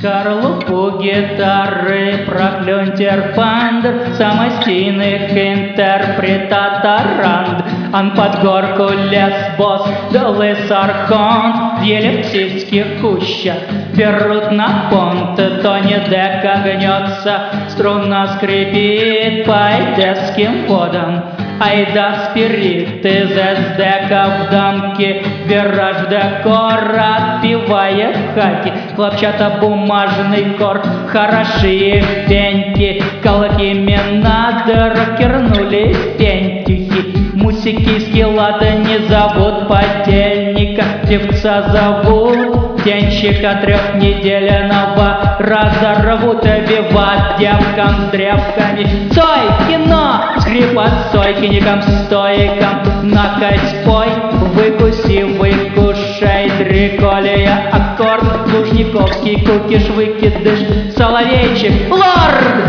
Шкарлупу гитары, проклюнтер пандр, самостийных интерпретаторанд. Ан под горку лес босс, долы сархон, в елевцийских кущах берут на понт. Тони дека гнется, струна скрипит по эдесским водам. Айда спирит из эсдека в дамке, вираж в декор отпевает хаки. Хлопчатобумажный хор, хорошие пеньки, колокими надо рокернулись пентюхи. Мусикийский лад не зовут подельника, певца зовут денщика трехнедельного. Разорвут виват девкам древками. Цой, кино, скрипот сойкиникам, стойкам. Накать спой, выкуси, выкушай, дреколия, аккорд, лужниковский кукиш, выкидыш, соловейчик, лорд!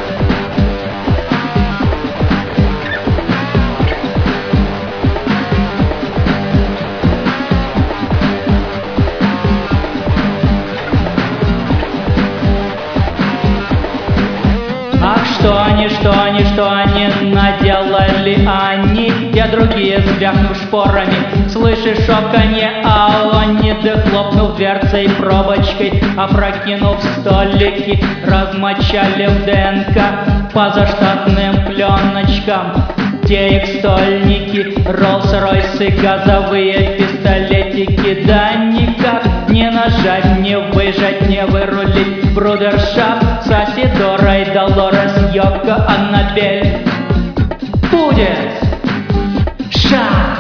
Что они наделали они, те другие звякнув шпорами. Слышишь шоканье, а он не дохлопнув дверцей пробочкой, опрокинув столики, размочали в ДНК по заштатным пленочкам. Те их стольники, Роллс-Ройсы, газовые пистолетики. Да никак не нажать, не выжать, не вырулить. Брудершафт с Асидорой, Долорес, Йоко, Аннабель. Будет шаг!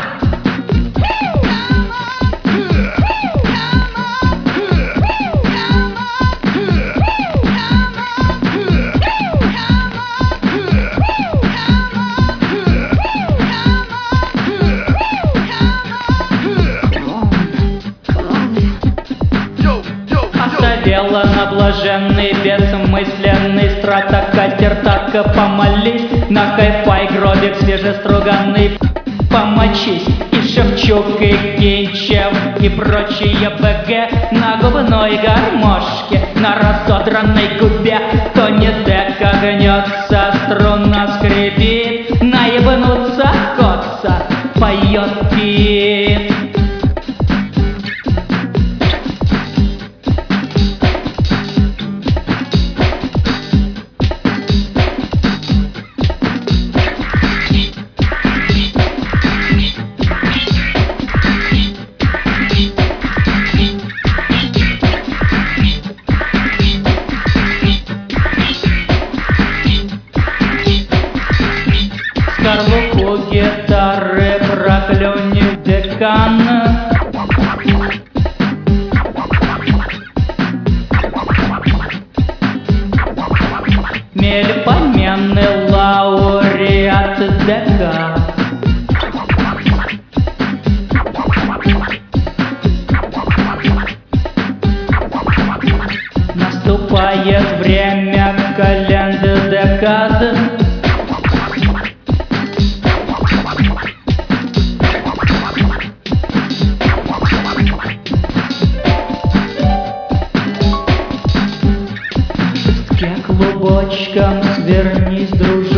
Оставила на блаженный, бессмысленный стратокастер. Так помолись, на хай-фай гробик свежеструганный. Помочись, и Шевчук, и Кинчев, и прочие БГ на губной гармошке, на разодранной губе. Тони дека гнется, струна скрипит, наебнуться коца, поет Кит. Скорлупу гитары, проклюни декан. Мельпоменный лауреат дека. Наступает время календы декад. К клубочкам свернись, дружи.